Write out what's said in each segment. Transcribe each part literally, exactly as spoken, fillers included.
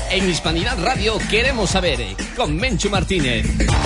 En Hispanidad Radio queremos saber, con Menchu Martínez.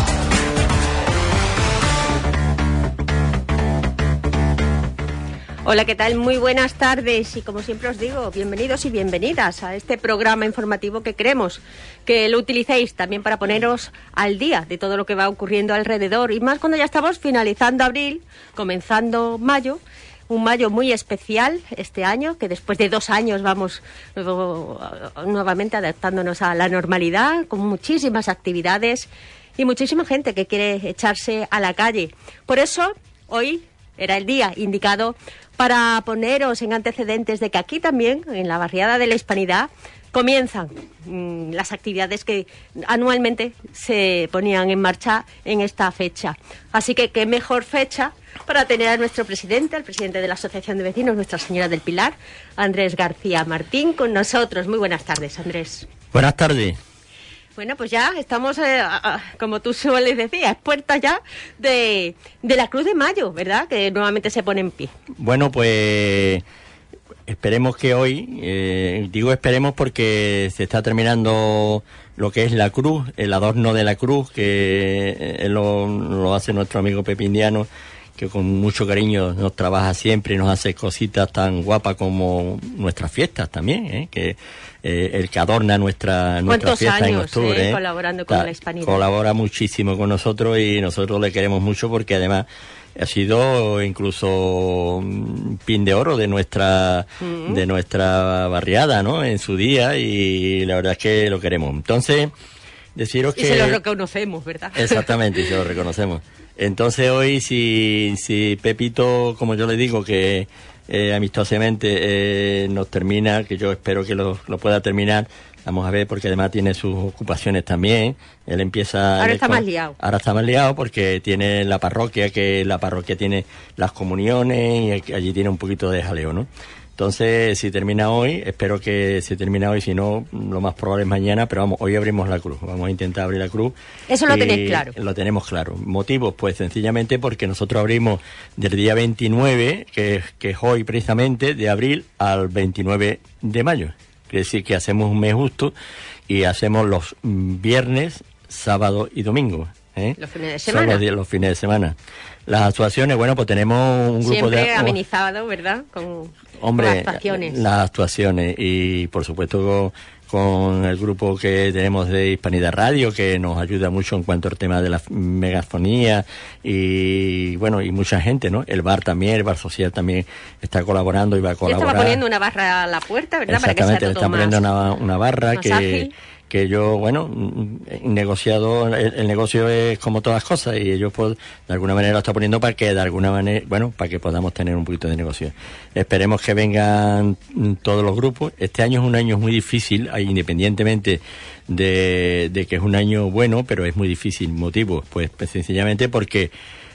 Hola, ¿qué tal? Muy buenas tardes y como siempre os digo, bienvenidos y bienvenidas a este programa informativo que queremos que lo utilicéis también para poneros al día de todo lo que va ocurriendo alrededor y más cuando ya estamos finalizando abril, comenzando mayo. Un mayo muy especial este año, que después de dos años vamos nuevo, nuevamente adaptándonos a la normalidad, con muchísimas actividades y muchísima gente que quiere echarse a la calle. Por eso, hoy era el día indicado para poneros en antecedentes de que aquí también, en la barriada de la Hispanidad, comienzan mmm, las actividades que anualmente se ponían en marcha en esta fecha. Así que qué mejor fecha para tener a nuestro presidente, al presidente de la Asociación de Vecinos, Nuestra Señora del Pilar, Andrés García Martín, con nosotros. Muy buenas tardes, Andrés. Buenas tardes. Bueno, pues ya estamos, eh, como tú sueles decir, a puertas ya de, de la Cruz de Mayo, ¿verdad? Que nuevamente se pone en pie. Bueno, pues esperemos que hoy, eh, digo esperemos porque se está terminando lo que es la cruz, el adorno de la cruz, que eh, lo, lo hace nuestro amigo Pepe Indiano, que con mucho cariño nos trabaja siempre y nos hace cositas tan guapas como nuestras fiestas también, ¿eh? que eh, el que adorna nuestra, nuestra fiesta en octubre. Eh, ¿eh? Colaborando con Ta, la Hispanidad. Colabora muchísimo con nosotros y nosotros le queremos mucho porque además ha sido incluso pin de oro de nuestra uh-huh. de nuestra barriada, ¿no? En su día y la verdad es que lo queremos. Entonces, deciros y que... Y se lo reconocemos, ¿verdad? Exactamente, y se lo reconocemos. Entonces hoy, si, si Pepito, como yo le digo, que eh, amistosamente eh, nos termina, que yo espero que lo, lo pueda terminar, vamos a ver, porque además tiene sus ocupaciones también. Él empieza... Ahora está con, más liado. Ahora está más liado porque tiene la parroquia, que la parroquia tiene las comuniones y allí tiene un poquito de jaleo, ¿no? Entonces, si termina hoy, espero que se termine hoy, si no, lo más probable es mañana, pero vamos, hoy abrimos la cruz, vamos a intentar abrir la cruz. Eso lo tenéis claro. Lo tenemos claro. ¿Motivos? Pues sencillamente porque nosotros abrimos del día veintinueve, que, que es hoy precisamente, de abril al veintinueve de mayo. Quiere decir que hacemos un mes justo y hacemos los viernes, sábado y domingo. ¿Eh? Los fines de semana. Son los, los fines de semana. Las actuaciones, bueno, pues tenemos un grupo Siempre de... Siempre amenizado, ¿verdad? Con, Hombre, con actuaciones. Las actuaciones y, por supuesto, con, con el grupo que tenemos de Hispanidad Radio, que nos ayuda mucho en cuanto al tema de la megafonía y, bueno, y mucha gente, ¿no? El bar también, el bar social también está colaborando y va a colaborar. Ya estaba poniendo una barra a la puerta, ¿verdad? Exactamente, para que sea todo le están más, poniendo una, una barra que... ágil. que yo, bueno, negociado, el, el negocio es como todas cosas y ellos pues de alguna manera lo está poniendo para que de alguna manera, bueno, para que podamos tener un poquito de negocio. Esperemos que vengan todos los grupos. Este año es un año muy difícil, independientemente de, de que es un año bueno, pero es muy difícil. ¿Motivo? Pues, pues sencillamente porque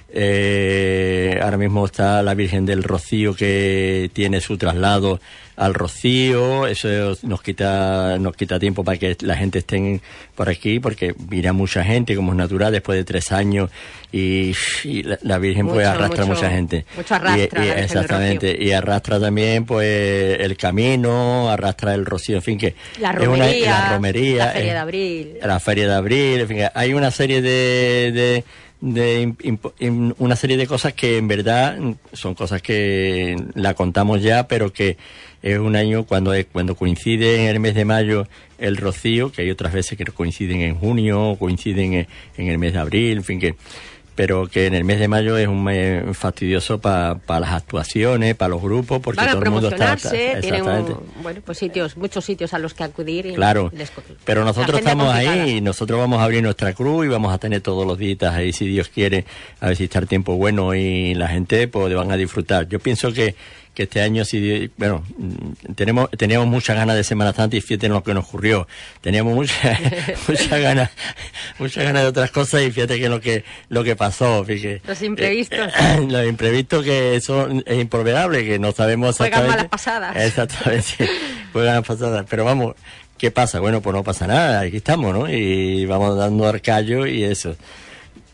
eh, ahora mismo está la Virgen del Rocío que tiene su traslado al Rocío, eso nos quita nos quita tiempo para que la gente esté por aquí, porque irá mucha gente, como es natural, después de tres años, y, y la, la Virgen mucho, pues arrastra mucho, mucha gente. Mucho arrastra. Y, y, exactamente, y arrastra también pues el camino, arrastra el Rocío, en fin, que la romería, es una, la, romería la Feria eh, de Abril. La Feria de Abril, en fin, hay una serie de... de de imp, imp, una serie de cosas que en verdad son cosas que la contamos ya, pero que es un año cuando es, cuando coincide en el mes de mayo el Rocío, que hay otras veces que coinciden en junio, coinciden en, en el mes de abril, en fin, que pero que en el mes de mayo es un mes fastidioso para pa las actuaciones, para los grupos, porque van a todo el mundo está... está tienen un, bueno, pues sitios, muchos sitios a los que acudir. Y claro, les, pero nosotros estamos complicada. ahí y nosotros vamos a abrir nuestra cruz y vamos a tener todos los días ahí, si Dios quiere, a ver si está el tiempo bueno y la gente pues van a disfrutar. Yo pienso que que este año, si bueno, tenemos teníamos muchas ganas de Semana Santa y fíjate en lo que nos ocurrió. Teníamos muchas muchas ganas muchas ganas de otras cosas y fíjate que lo que lo que pasó. Fíjate, los imprevistos. Eh, los imprevistos que eso es improbable, que no sabemos exactamente. Juegan malas pasadas. Exactamente, juegan malas pasadas. Pero vamos, ¿qué pasa? Bueno, pues no pasa nada, aquí estamos, ¿no? Y vamos dando al callo y eso.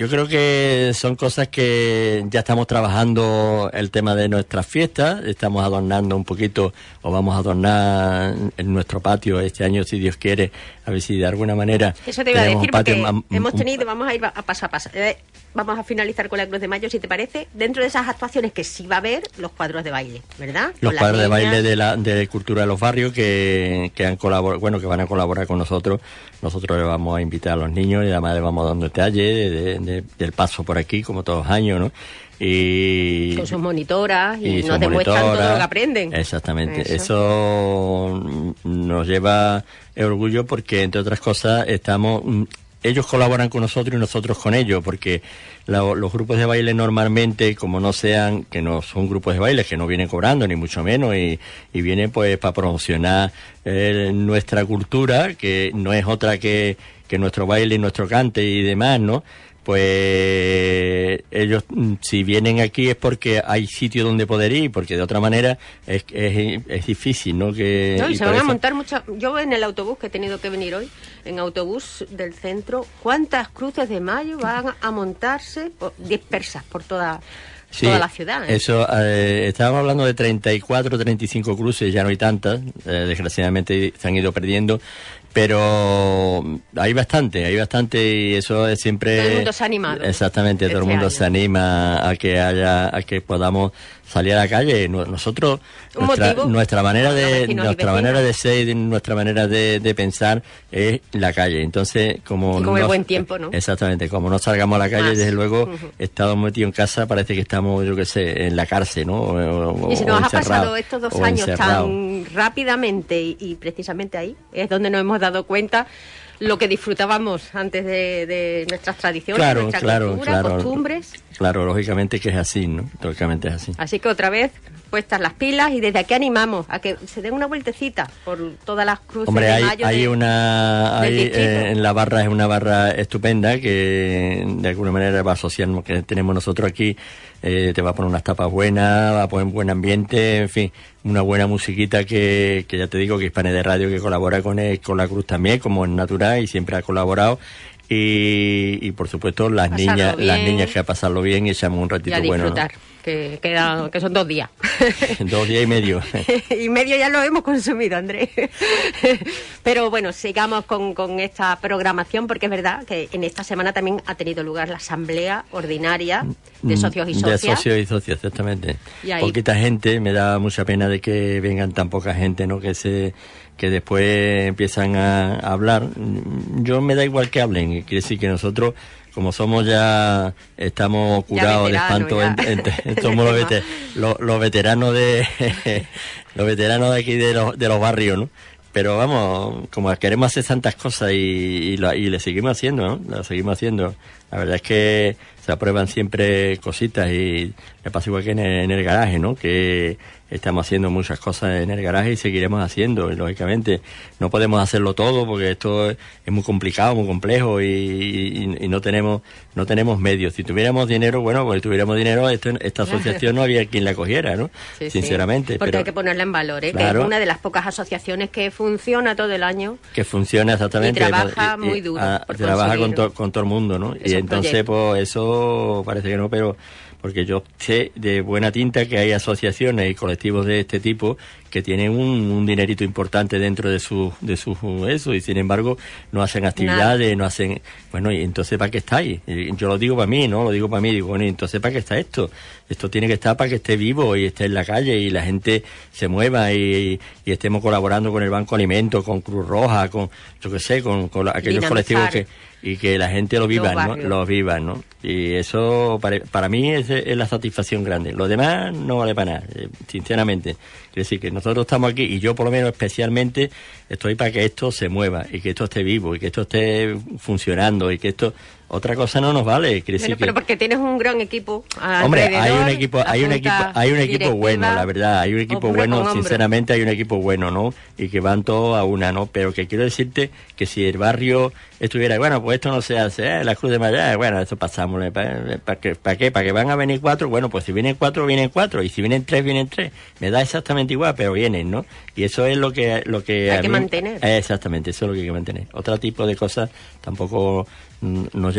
Yo creo que son cosas que ya estamos trabajando el tema de nuestras fiestas, estamos adornando un poquito, o vamos a adornar en nuestro patio este año, si Dios quiere, a ver si de alguna manera... Eso te iba a decir, porque más, hemos tenido, vamos a ir a paso a paso. Eh, vamos a finalizar con la Cruz de Mayo, si te parece, dentro de esas actuaciones que sí va a haber, los cuadros de baile, ¿verdad? Los con cuadros de niñas. baile de la de Cultura de los Barrios que, que han colaborado, bueno, que van a colaborar con nosotros. Nosotros le vamos a invitar a los niños y además les vamos dando detalles de, de, de, del paso por aquí, como todos los años, ¿no? Y con sus monitoras y, y nos demuestran todo lo que aprenden. Exactamente. Eso. Eso nos lleva el orgullo porque, entre otras cosas, estamos... Ellos colaboran con nosotros y nosotros con ellos, porque la, los grupos de baile normalmente, como no sean, que no son grupos de baile, que no vienen cobrando, ni mucho menos, y, y vienen pues para promocionar eh, nuestra cultura, que no es otra que, que nuestro baile y nuestro cante y demás, ¿no? Pues ellos, si vienen aquí es porque hay sitio donde poder ir, porque de otra manera es, es, es difícil, ¿no? Que, no, y, y se van eso... a montar muchas... Yo en el autobús que he tenido que venir hoy, en autobús del centro, ¿cuántas cruces de mayo van a montarse dispersas por toda... Sí, toda la ciudad, ¿eh? Eso, eh, estábamos hablando de treinta y cuatro, treinta y cinco cruces, ya no hay tantas, eh, desgraciadamente se han ido perdiendo, pero hay bastante, hay bastante y eso es siempre... Todo el mundo se ha animado. Exactamente, este todo el mundo año. se anima a que haya, a que podamos salir a la calle. Nosotros, ¿Un nuestra, motivo? nuestra manera de, Vecinos y nuestra vecinas. manera de ser y nuestra manera de, de pensar es la calle. Entonces, como... Y con el no- buen tiempo, ¿no? Exactamente, como no salgamos a la calle, Más. desde luego, Ujú. estamos metidos en casa, parece que estamos, yo qué sé, en la cárcel, ¿no? O, Y si o nos ha encerrado, pasado estos dos o años encerrado. tan rápidamente y, y precisamente ahí es donde nos hemos dado cuenta lo que disfrutábamos antes de, de nuestras tradiciones, Claro, nuestra claro, cultura, claro. costumbres. Claro, lógicamente que es así, ¿no? Lógicamente es así. Así que otra vez puestas las pilas y desde aquí animamos a que se den una vueltecita por todas las cruces Hombre, de hay, mayo hay de- una... del Hay, distrito. eh, en la barra es una barra estupenda que de alguna manera va a asociar lo que tenemos nosotros aquí. Eh, te va a poner unas tapas buenas, va a poner un buen ambiente, en fin, una buena musiquita que, que ya te digo que Hispane de Radio que colabora con, el- con la Cruz también, como es natural y siempre ha colaborado. Y, y por supuesto las Pasarlo niñas bien. las niñas que a pasarlo bien y echamos un y ratito a bueno, ¿no? disfrutar, que, queda, que son dos días. Dos días y medio. y medio ya lo hemos consumido, Andrés. Pero bueno, sigamos con, con esta programación, porque es verdad que en esta semana también ha tenido lugar la asamblea ordinaria de socios y De socias. socios y socias, exactamente. Y ahí- Poquita gente, me da mucha pena de que vengan tan poca gente, ¿no? Que se que después empiezan a, a hablar. Yo me da igual que hablen, quiere decir que nosotros, como somos ya, estamos curados de veteranos, espanto, ya. en- en- somos los, vete- los, los veteranos de los veteranos de aquí de los, de los barrios, ¿no? Pero vamos, como queremos hacer tantas cosas y, y, lo- y le seguimos haciendo, ¿no? Lo seguimos haciendo. La verdad es que se aprueban siempre cositas y me pasa igual que en el, en el garaje, ¿no? Que estamos haciendo muchas cosas en el garaje y seguiremos haciendo. Y lógicamente no podemos hacerlo todo porque esto es muy complicado, muy complejo y, y, y no tenemos no tenemos medios. Si tuviéramos dinero, bueno, pues si tuviéramos dinero, esto, esta asociación no había quien la cogiera, ¿no? Sí, sí. Sinceramente. Porque pero hay que ponerla en valor, ¿eh? Claro. Que es una de las pocas asociaciones que funciona todo el año. que funciona exactamente. Y trabaja muy duro a- por trabaja con, conseguir to- con todo el mundo, ¿no? Y esos entonces, proyectos. pues eso parece que no, pero porque yo sé de buena tinta que hay asociaciones y colectivos de este tipo que tienen un, un dinerito importante dentro de su de su eso y sin embargo no hacen actividades, Nada. no hacen, bueno, y entonces ¿para qué estáis? Y yo lo digo para mí, ¿no? Lo digo para mí, digo, bueno, y entonces ¿para qué está esto? Esto tiene que estar para que esté vivo y esté en la calle y la gente se mueva y, y estemos colaborando con el Banco Alimentos, con Cruz Roja, con, yo qué sé, con, con la- aquellos Dinamizar. colectivos que y que la gente lo viva, Los ¿no? barrios. Lo viva, ¿no? Y eso para, para mí es, es la satisfacción grande. Lo demás no vale para nada, eh, sinceramente. Quiere decir que nosotros estamos aquí y yo por lo menos especialmente estoy para que esto se mueva y que esto esté vivo y que esto esté funcionando y que esto otra cosa no nos vale. Quiere Bueno, decir pero que porque tienes un gran equipo. Hombre, hay alrededor, un equipo, la hay un equipo, junta hay un equipo directiva, bueno, la verdad, hay un equipo hombro bueno, con hombro. sinceramente hay un equipo bueno, ¿no? Y que van todos a una, ¿no? Pero que quiero decirte que si el barrio estuviera, bueno, pues esto no se hace, eh, la Cruz de Mayo, eh, bueno, eso pasamos, ¿para pa qué? ¿Para qué? ¿Para que van a venir cuatro? Bueno, pues si vienen cuatro, vienen cuatro, y si vienen tres, vienen tres. Me da exactamente igual, pero vienen, ¿no? Y eso es lo que, lo que Hay a que mí- mantener. eh, exactamente, eso es lo que hay que mantener. Otro tipo de cosas tampoco mm, nos lleva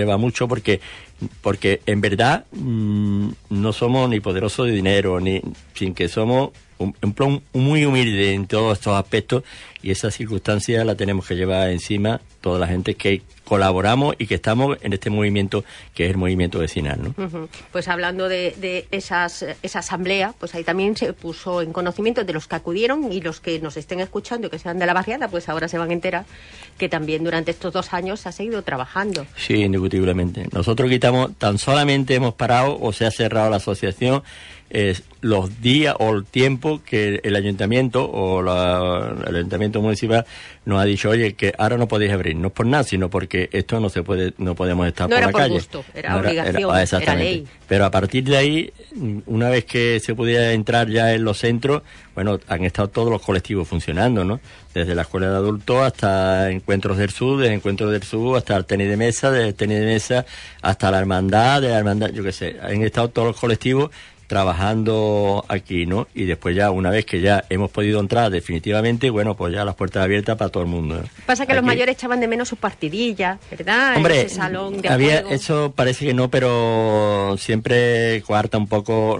lleva mucho porque porque en verdad mmm, no somos ni poderosos de dinero, ni sin que somos un, un plan muy humilde en todos estos aspectos, y esa circunstancia la tenemos que llevar encima toda la gente que colaboramos y que estamos en este movimiento que es el movimiento vecinal, ¿no? Uh-huh. Pues hablando de, de esas, esa asamblea, pues ahí también se puso en conocimiento de los que acudieron, y los que nos estén escuchando y que sean de la barriada, pues ahora se van a enterar que también durante estos dos años se ha seguido trabajando. Sí, indiscutiblemente. Nosotros quitamos, tan solamente hemos parado o se ha cerrado la asociación eh, los días o el tiempo que el ayuntamiento o la, el ayuntamiento municipal nos ha dicho, oye, que ahora no podéis abrir, no es por nada, sino porque esto no se puede, no podemos estar no por la por calle. Gusto, era no obligación, era, era, exactamente. era ley. Pero a partir de ahí, una vez que se pudiera entrar ya en los centros, bueno, han estado todos los colectivos funcionando, ¿no? Desde la escuela de adultos hasta Encuentros del Sur, desde Encuentros del Sur hasta el tenis de mesa, desde el tenis de mesa hasta la hermandad, de la hermandad, yo qué sé, han estado todos los colectivos trabajando aquí, ¿no? Y después ya, una vez que ya hemos podido entrar definitivamente, bueno, pues ya las puertas abiertas para todo el mundo, ¿no? Pasa que aquí, los mayores echaban de menos sus partidillas, ¿verdad? Hombre, ese salón de había, juego. eso parece que no, pero siempre coarta un poco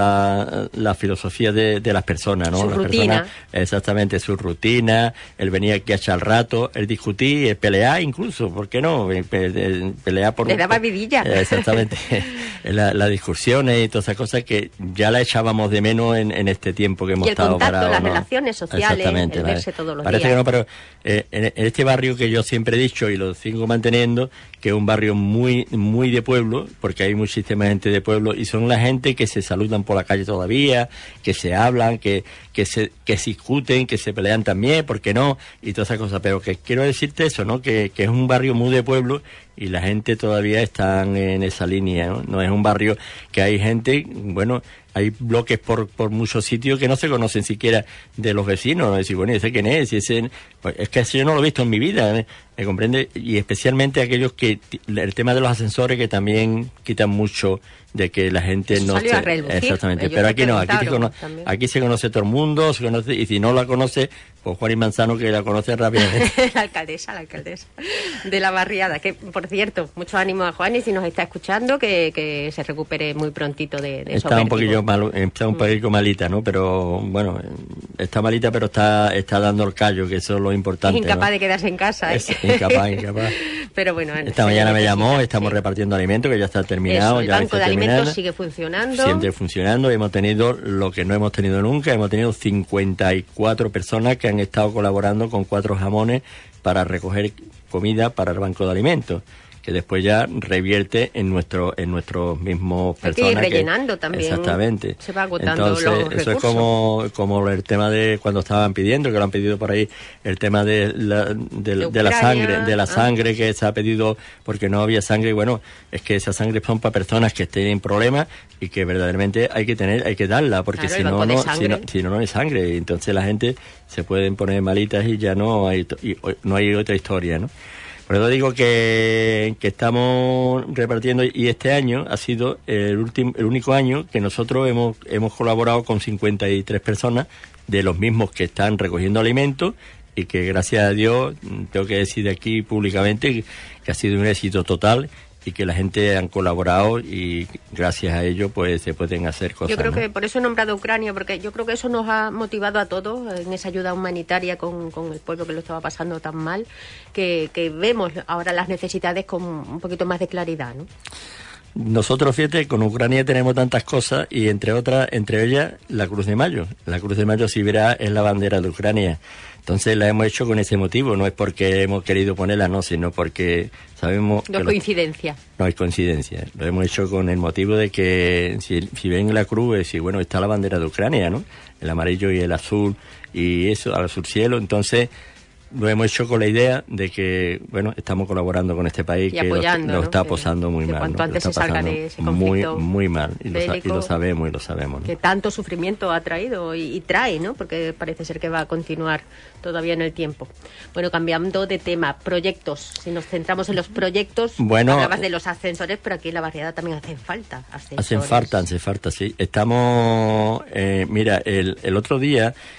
la, la filosofía de, de las personas, ¿no? Su las rutina. Personas, exactamente, su rutina, el venir aquí a echar el rato, el discutir, el pelear incluso, ¿por qué no? El, el, el pelear por... Le daba vidilla. Exactamente, las la discusiones y todas esas cosas que ya la echábamos de menos en, en este tiempo que hemos estado parados. Y el contacto, las ¿no? relaciones sociales, el verse todos los Parece días. que no, pero eh, en, en este barrio que yo siempre he dicho y lo sigo manteniendo, que es un barrio muy muy de pueblo, porque hay muchísima gente de pueblo y son la gente que se saludan por la calle todavía, que se hablan, que que se que se discuten, que se pelean también, ¿por qué no? Y todas esas cosas. Pero que quiero decirte eso, ¿no? Que, que es un barrio muy de pueblo y la gente todavía está en esa línea, ¿no? No es un barrio que hay gente, bueno, hay bloques por por muchos sitios que no se conocen siquiera de los vecinos, ¿no? Decir, bueno, ¿ese quién es? ¿Y ese, pues es que yo no lo he visto en mi vida, ¿me, me comprende? Y especialmente aquellos que, el tema de los ascensores que también quitan mucho de que la gente Eso no salió se... a relucir. Exactamente, Ellos pero se aquí no, aquí, te cono... aquí se conoce todo el mundo, se conoce, y si no la conoce, pues Juan y Manzano que la conoce rápidamente. La alcaldesa, la alcaldesa de la barriada, que por cierto, mucho ánimo a Juan, y si nos está escuchando, que, que se recupere muy prontito de, de Está un poquillo malo, está un poquillo malita, ¿no? Pero bueno, está malita, pero está está dando el callo, que eso es lo importante. Es incapaz ¿no? de quedarse en casa. ¿eh? Es incapaz, incapaz. Pero bueno, esta mañana me llamó, estamos sí. repartiendo alimentos, que ya está terminado. Eso, el ya banco de alimentos sigue funcionando. Siempre funcionando. Hemos tenido lo que no hemos tenido nunca, hemos tenido cincuenta y cuatro personas que han estado colaborando con cuatro jamones para recoger comida para el banco de alimentos, que después ya revierte en nuestro en nuestros mismos personas. Hay que ir rellenando que, también. Exactamente. Se va agotando Entonces, los eso recursos. es como, como el tema de cuando estaban pidiendo, que lo han pedido por ahí, el tema de la, de, de, de la sangre, de la ah. sangre que se ha pedido porque no había sangre. Y bueno, es que esa sangre son para personas que estén en problemas y que verdaderamente hay que tener, hay que darla, porque claro, si, no, no, si no, si no, no hay sangre. Y entonces la gente se pueden poner malitas y ya no hay, y, no hay otra historia, ¿no? Por eso digo que, que estamos repartiendo, y este año ha sido el último, el único año que nosotros hemos, hemos colaborado con cincuenta y tres personas de los mismos que están recogiendo alimentos, y que gracias a Dios, tengo que decir aquí públicamente que ha sido un éxito total y que la gente han colaborado y gracias a ello pues se pueden hacer cosas. Yo creo ¿no? que por eso he nombrado a Ucrania, porque yo creo que eso nos ha motivado a todos en esa ayuda humanitaria con, con el pueblo que lo estaba pasando tan mal, que, que vemos ahora las necesidades con un poquito más de claridad, ¿no? Nosotros, fíjate, con Ucrania tenemos tantas cosas y entre otras, entre ellas, la Cruz de Mayo. La Cruz de Mayo, si verá, es la bandera de Ucrania. Entonces la hemos hecho con ese motivo, no es porque hemos querido ponerla, no, sino porque sabemos... No es coincidencia. Lo, no es coincidencia. Lo hemos hecho con el motivo de que si, si ven la cruz, es, bueno, está la bandera de Ucrania, ¿no? El amarillo y el azul y eso, al azul cielo, entonces... Lo hemos hecho con la idea de que, bueno, estamos colaborando con este país y que apoyando, lo, lo ¿no? está pasando muy que mal. Cuanto ¿no? antes se salga de ese conflicto muy, muy mal. Y lo, bélico, y lo sabemos y lo sabemos. ¿no? Que tanto sufrimiento ha traído y, y trae, ¿no? Porque parece ser que va a continuar todavía en el tiempo. Bueno, cambiando de tema, proyectos. Si nos centramos en los proyectos, bueno, hablabas de los ascensores, pero aquí en la barriada también hacen falta ascensores. Hacen falta, hacen falta, sí. Estamos, eh, mira, el, el otro día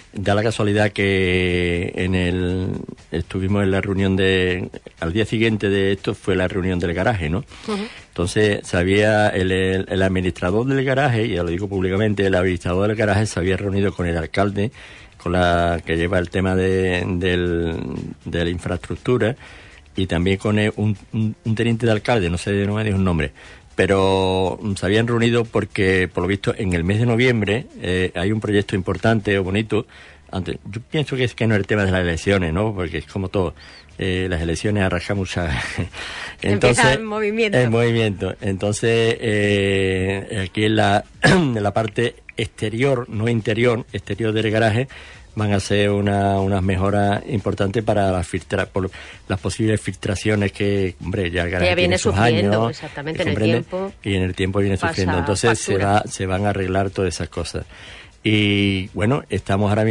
da la casualidad que en el estuvimos en la reunión de al día siguiente de esto fue la reunión del garaje, ¿no? Uh-huh. Entonces sabía el, el, el administrador del garaje, y ya lo digo públicamente, el administrador del garaje se había reunido con el alcalde, con la que lleva el tema de, del, de la infraestructura, y también con el, un, un, un teniente de alcalde, no sé, no me dijo un nombre, pero se habían reunido porque, por lo visto, en el mes de noviembre eh, hay un proyecto importante o bonito. Antes, yo pienso que es que no es el tema de las elecciones, ¿no? Porque es como todo, eh, las elecciones arrancan mucha... Entonces, empieza el movimiento. El movimiento. Entonces, eh, aquí en la, en la parte exterior, no interior, exterior del garaje, van a hacer una, unas mejoras importantes para las filtra, por las posibles filtraciones que, hombre, ya el garaje ya viene tiene sus sufriendo, años, exactamente, en el tiempo. Y en el tiempo viene sufriendo. Entonces se va, se van a arreglar todas esas cosas. Y bueno, estamos ahora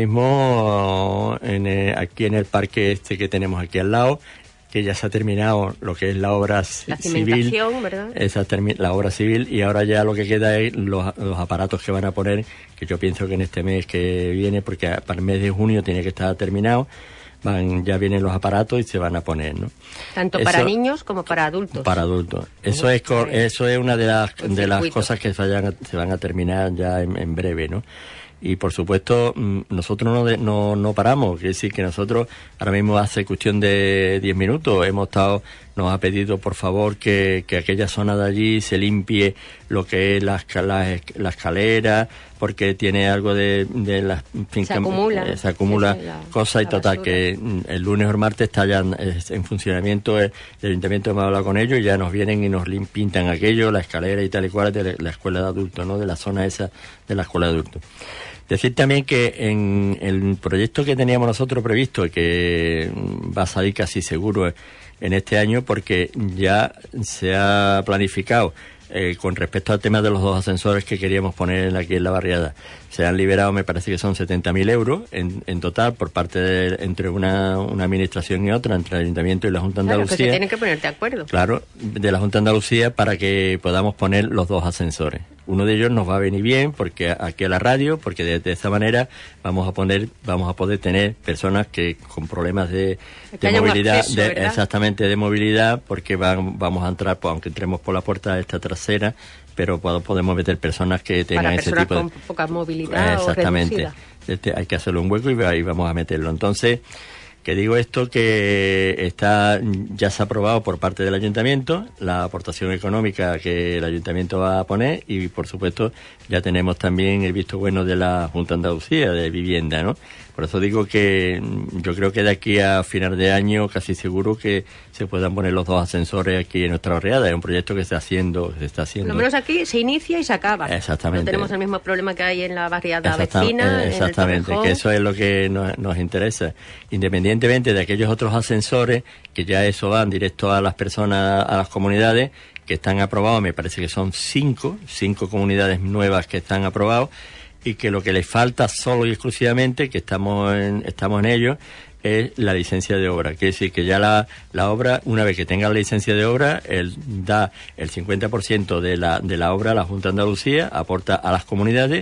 mismo en el, aquí en el parque este que tenemos aquí al lado, que ya se ha terminado lo que es la obra la civil, ¿verdad? Esa termi- la obra civil, y ahora ya lo que queda es los, los aparatos que van a poner, que yo pienso que en este mes que viene, porque para el mes de junio tiene que estar terminado, van ya vienen los aparatos y se van a poner, ¿no? Tanto eso, para niños como para adultos. Para adultos. Eso es co- eso es una de las de las cosas que se, vayan a, se van a terminar ya en, en breve, ¿no? Y por supuesto, nosotros no, de, no no paramos, quiere decir que nosotros ahora mismo hace cuestión de diez minutos hemos estado, nos ha pedido por favor que, que aquella zona de allí se limpie lo que es la, la, la escalera, porque tiene algo de, de las se acumula, eh, se acumula sí, la, cosas, y total basura. Que el lunes o el martes está ya en funcionamiento el, el ayuntamiento. Hemos hablado con ellos y ya nos vienen y nos pintan aquello, la escalera y tal y cual de la escuela de adultos, ¿no? De la zona esa de la escuela de adultos. Decir también que en el proyecto que teníamos nosotros previsto, y que va a salir casi seguro en este año, porque ya se ha planificado eh, con respecto al tema de los dos ascensores que queríamos poner aquí en la barriada. Se han liberado, me parece que son setenta mil euros en, en total por parte de, entre una, una administración y otra, entre el Ayuntamiento y la Junta de Andalucía. Claro, que se tienen que poner de acuerdo. Claro, de la Junta de Andalucía, para que podamos poner los dos ascensores. Uno de ellos nos va a venir bien porque aquí a la radio, porque de, de esta manera vamos a poner, vamos a poder tener personas que con problemas de, de movilidad, acceso, de, exactamente de movilidad, porque van, vamos a entrar, pues, aunque entremos por la puerta esta trasera, pero podemos meter personas que tengan para ese tipo de... con poca movilidad. Exactamente. O reducida. Este, hay que hacerle un hueco y ahí vamos a meterlo. Entonces, que digo esto, que está ya se ha aprobado por parte del ayuntamiento la aportación económica que el ayuntamiento va a poner, y por supuesto ya tenemos también el visto bueno de la Junta de Andalucía de Vivienda, ¿no? Por eso digo que yo creo que de aquí a final de año casi seguro que se puedan poner los dos ascensores aquí en nuestra barriada. Es un proyecto que se está haciendo, se está haciendo. Por lo menos aquí se inicia y se acaba. Exactamente. No tenemos el mismo problema que hay en la barriada Exacta, vecina. eh, exactamente, que eso es lo que nos, nos interesa. Independientemente de aquellos otros ascensores, que ya eso van directo a las personas, a las comunidades, que están aprobados, me parece que son cinco, cinco comunidades nuevas que están aprobados, y que lo que les falta solo y exclusivamente, que estamos en, estamos en ello, es la licencia de obra. Quiere decir que ya la, la obra, una vez que tenga la licencia de obra, él da el cincuenta por ciento de la, de la obra a la Junta de Andalucía, aporta a las comunidades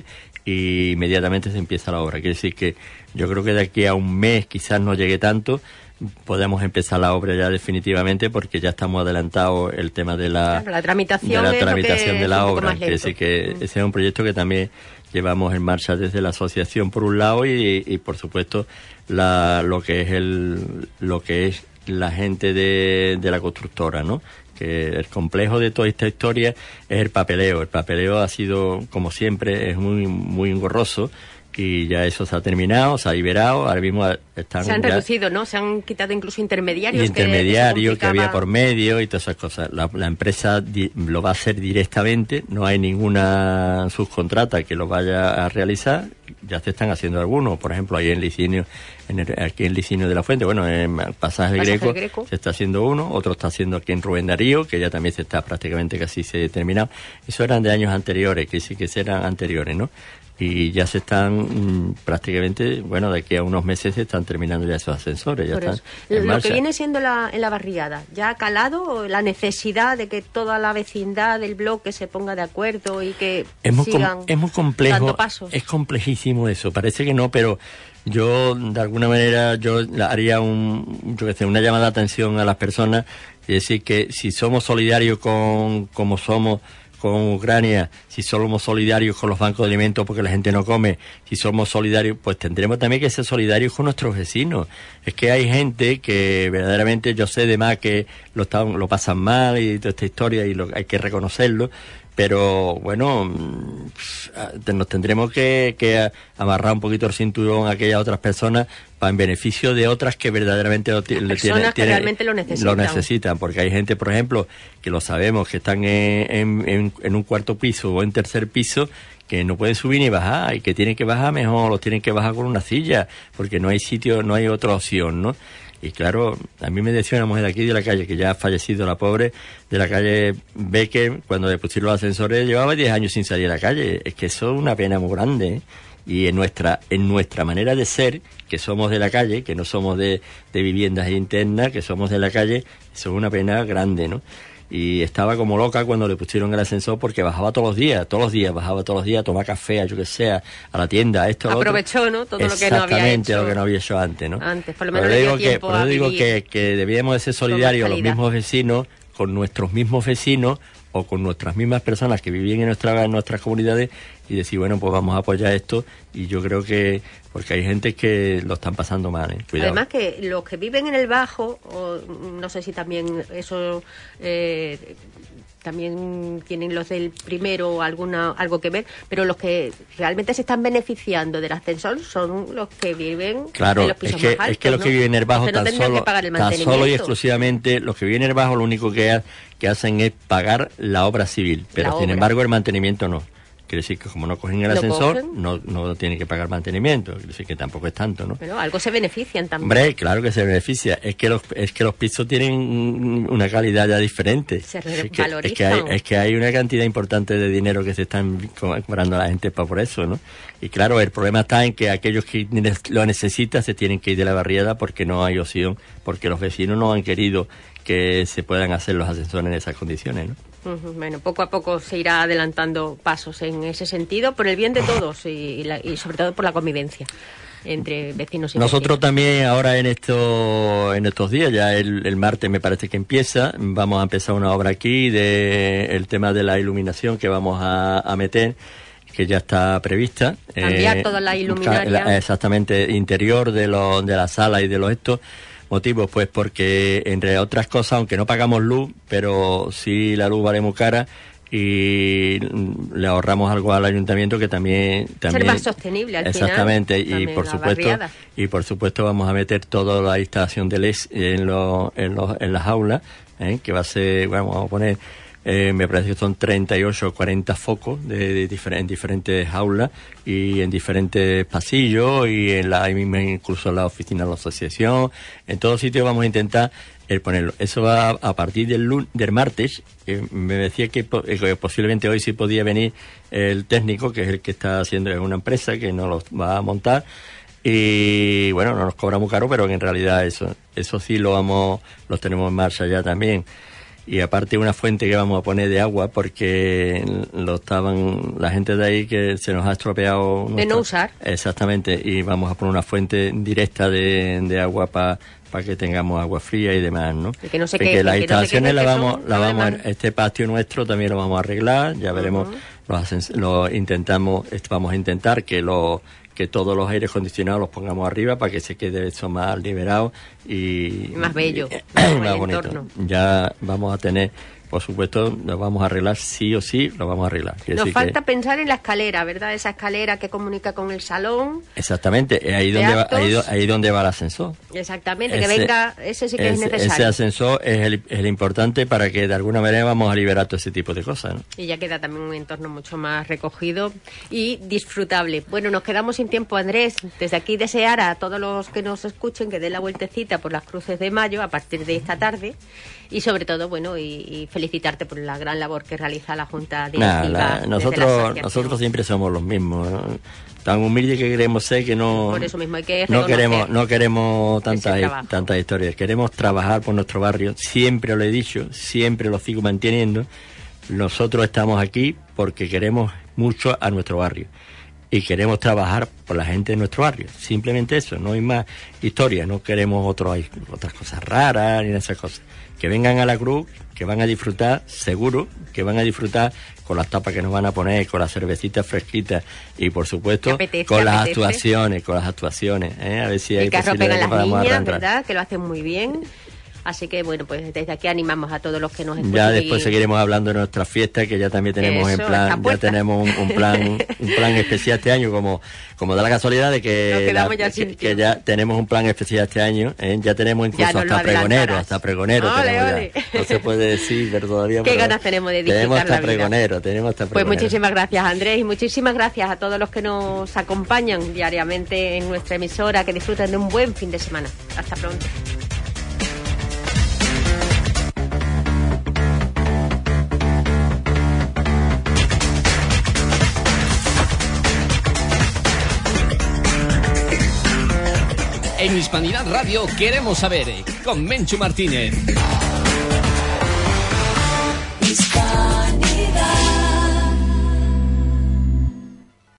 y inmediatamente se empieza la obra. Quiere decir que yo creo que de aquí a un mes, quizás no llegue tanto, podemos empezar la obra ya definitivamente, porque ya estamos adelantados el tema de la, claro, la tramitación, de, la, tramitación de la obra. Quiere decir que mm. ese es un proyecto que también llevamos en marcha desde la asociación por un lado, y, y por supuesto la, lo que es el lo que es la gente de, de la constructora, ¿no? Que el complejo de toda esta historia es el papeleo. El papeleo ha sido, como siempre, es muy muy engorroso, y ya eso se ha terminado, se ha liberado. Ahora mismo están... Se han ya, reducido, ¿no? Se han quitado incluso intermediarios. Intermediarios que, que había por medio y todas esas cosas. La, la empresa di, lo va a hacer directamente, no hay ninguna subcontrata que lo vaya a realizar. Ya se están haciendo algunos, por ejemplo, ahí en Licinio, en el, aquí en Licinio de la Fuente, bueno, en el Pasaje, Pasaje Greco, Greco se está haciendo uno, otro está haciendo aquí en Rubén Darío, que ya también se está prácticamente casi se terminado. Eso eran de años anteriores, que sí que eran anteriores, ¿no? y ya se están mmm, prácticamente, bueno, de aquí a unos meses se están terminando ya esos ascensores. Ya Por están eso. en Lo marcha. que viene siendo la, en la barriada, ¿ya ha calado la necesidad de que toda la vecindad del bloque se ponga de acuerdo y que Es muy, com- sigan es muy complejo, dando pasos? es complejísimo eso, parece que no, pero yo de alguna manera yo haría un, yo qué sé, una llamada de atención a las personas y decir que si somos solidarios con, como somos con Ucrania, si somos solidarios con los bancos de alimentos porque la gente no come, si somos solidarios, pues tendremos también que ser solidarios con nuestros vecinos. Es que hay gente que verdaderamente, yo sé de más que lo, están, lo pasan mal y toda esta historia y lo, hay que reconocerlo, pero bueno, nos tendremos que, que amarrar un poquito el cinturón a aquellas otras personas para en beneficio de otras que verdaderamente lo, personas le tienen, que tienen, realmente lo necesitan. lo necesitan, porque hay gente, por ejemplo, que lo sabemos, que están en, en, en, en un cuarto piso o en tercer piso, que no pueden subir ni bajar y que tienen que bajar mejor, los tienen que bajar con una silla, porque no hay sitio, no hay otra opción, ¿no? Y claro, a mí me decía una mujer de aquí de la calle, que ya ha fallecido la pobre, de la calle Becker, cuando le pusieron los ascensores, llevaba diez años sin salir a la calle. Es que eso es una pena muy grande, ¿eh? Y en nuestra en nuestra manera de ser, que somos de la calle, que no somos de, de viviendas internas, que somos de la calle, eso es una pena grande, ¿no? Y estaba como loca cuando le pusieron el ascensor porque bajaba todos los días, todos los días, bajaba todos los días a tomar café, a yo que sea, a la tienda, a esto, a lo otro. Aprovechó, ¿no? Todo lo que no había Exactamente, hecho. lo que no había hecho antes, ¿no? Antes, por lo menos Pero le dio digo que, tiempo por eso a digo vivir que, que debíamos de ser solidarios los mismos vecinos con nuestros mismos vecinos o con nuestras mismas personas que vivían en, nuestra, en nuestras comunidades y decir, bueno, pues vamos a apoyar esto. Y yo creo que, porque hay gente que lo están pasando mal, ¿eh? Cuidado. Además que los que viven en el Bajo, o no sé si también eso eh, también tienen los del primero alguna algo que ver, pero los que realmente se están beneficiando del ascensor son los que viven claro, en los pisos es que, más altos, es que los ¿no? que viven en el Bajo Entonces, tan, no tendrían solo, que pagar el tan mantenimiento. solo y exclusivamente, los que viven en el Bajo lo único que, ha, que hacen es pagar la obra civil, pero La sin obra. embargo el mantenimiento no. Quiere decir que como no cogen el ¿Lo ascensor, cogen? no no tienen que pagar mantenimiento. Quiere decir que tampoco es tanto, ¿no? Pero algo se benefician también. Hombre, claro que se beneficia. Es que los es que los pisos tienen una calidad ya diferente. Se es, que, es, revalorizan. que hay, es que hay una cantidad importante de dinero que se están cobrando a la gente para por eso, ¿no? Y claro, el problema está en que aquellos que lo necesitan se tienen que ir de la barriada porque no hay opción, porque los vecinos no han querido que se puedan hacer los ascensores en esas condiciones, ¿no? Bueno, poco a poco se irá adelantando pasos en ese sentido por el bien de todos y, y, la, y sobre todo por la convivencia entre vecinos y Nosotros vecinos. también ahora en esto, en estos días, ya el, el martes me parece que empieza, vamos a empezar una obra aquí de el tema de la iluminación que vamos a, a meter, que ya está prevista. Cambiar eh, toda la iluminaria. La, exactamente, interior de, los de la sala y de los estos. Motivos, pues porque entre otras cosas, aunque no pagamos luz, pero sí la luz vale muy cara y le ahorramos algo al ayuntamiento que también también ser más sostenible al exactamente final, y por la supuesto barriada. y por supuesto vamos a meter toda la instalación de L E D en los en los en las aulas, ¿eh? Que va a ser, bueno, vamos a poner Eh, me parece que son treinta y ocho o cuarenta focos de, de difer- en diferentes aulas y en diferentes pasillos y en la misma, incluso en la oficina de la asociación. En todos sitios vamos a intentar eh, ponerlo. Eso va a, a partir del, lun- del martes. Eh, me decía que, po- eh, que posiblemente hoy sí podía venir el técnico, que es el que está haciendo, es una empresa que nos lo va a montar. Y bueno, no nos cobra muy caro, pero que en realidad eso, eso sí lo vamos, lo tenemos en marcha ya también. Y aparte una fuente que vamos a poner de agua porque lo estaban la gente de ahí que se nos ha estropeado de nuestra, no usar exactamente, y vamos a poner una fuente directa de, de agua para pa que tengamos agua fría y demás, ¿no? Y que no se porque queje, las que instalaciones no se las queje, vamos que la son vamos a, problemas. este patio nuestro también lo vamos a arreglar, ya veremos. Uh-huh. los, ascens- los intentamos vamos a intentar que los que todos los aires acondicionados los pongamos arriba para que se quede eso más liberado y, Y más bello, y, ¿no? y más El bonito. entorno. Ya vamos a tener, por supuesto, lo vamos a arreglar sí o sí, lo vamos a arreglar. Quiere Nos decir falta que, pensar en la escalera, ¿verdad? Esa escalera que comunica con el salón. exactamente, es ahí de donde va, actos. ahí, do- ahí donde va el ascensor. Exactamente, Ese- que venga, ese sí que es ese, necesario. ese ascensor es el, es el importante para que de alguna manera vamos a liberar todo ese tipo de cosas, ¿no? Y ya queda también un entorno mucho más recogido y disfrutable. Bueno, nos quedamos sin tiempo, Andrés. Desde aquí desear a todos los que nos escuchen que den la vueltecita por las Cruces de Mayo a partir de esta tarde y sobre todo, bueno, y, y felicitarte por la gran labor que realiza la Junta Directiva. Nah, la, nosotros, nosotros siempre somos los mismos, ¿no? Tan humildes que queremos ser que no, por eso mismo hay que no queremos, no queremos tantas, tantas historias. Queremos trabajar por nuestro barrio. Siempre lo he dicho, siempre lo sigo manteniendo. Nosotros estamos aquí porque queremos mucho a nuestro barrio. Y queremos trabajar por la gente de nuestro barrio. Simplemente eso, no hay más historia. No queremos otro, otras cosas raras ni esas cosas. Que vengan a la Cruz, que van a disfrutar, seguro, que van a disfrutar con las tapas que nos van a poner, con las cervecitas fresquitas y, por supuesto, apetece, con las apetece. actuaciones, con las actuaciones. ¿eh? A ver si hay y que arropen a las niñas, arrancar. ¿Verdad? Que lo hacen muy bien. Así que, bueno, pues desde aquí animamos a todos los que nos escuchan. Ya después y... seguiremos hablando de nuestras fiestas, que ya también tenemos Eso, en plan, ya tenemos un, un plan un plan especial este año, como como da la casualidad de que, la, ya, que, que ya tenemos un plan especial este año, ¿eh? Ya tenemos incluso hasta pregonero, hasta pregonero ole, tenemos ole. Ya. No se puede decir, pero todavía... Qué ganas tenemos de disfrutar tenemos hasta la vida. pregonero, tenemos hasta pregonero. Pues muchísimas gracias, Andrés, y muchísimas gracias a todos los que nos acompañan diariamente en nuestra emisora, que disfruten de un buen fin de semana. Hasta pronto. En Hispanidad Radio queremos saber, con Menchu Martínez.